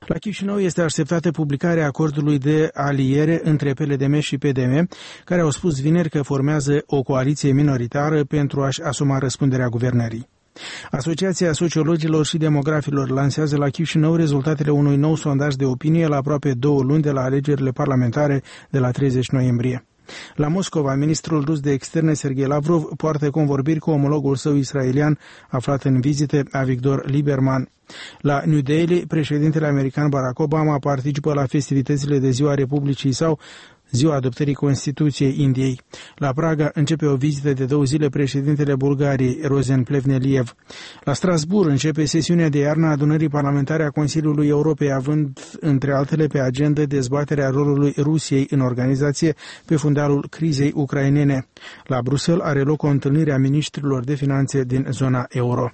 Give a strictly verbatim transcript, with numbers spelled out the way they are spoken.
La Chișinău este așteptată publicarea acordului de aliere între P L D M și P D M, care au spus vineri că formează o coaliție minoritară pentru a-și asuma răspunderea guvernării. Asociația Sociologilor și Demografilor lansează la Chișinău rezultatele unui nou sondaj de opinie la aproape două luni de la alegerile parlamentare de la treizeci noiembrie. La Moscova, ministrul rus de externe Sergei Lavrov poartă convorbiri cu omologul său israelian aflat în vizite, Avigdor Lieberman. La New Delhi, președintele american Barack Obama participă la festivitățile de Ziua Republicii sau Ziua adoptării Constituției Indiei. La Praga începe o vizită de două zile președintele Bulgariei, Rosen Plevneliev. La Strasbourg începe sesiunea de iarnă a adunării parlamentare a Consiliului Europei, având, între altele, pe agenda dezbaterea rolului Rusiei în organizație pe fundalul crizei ucrainene. La Bruxelles are loc o întâlnire a ministrilor de finanțe din zona euro.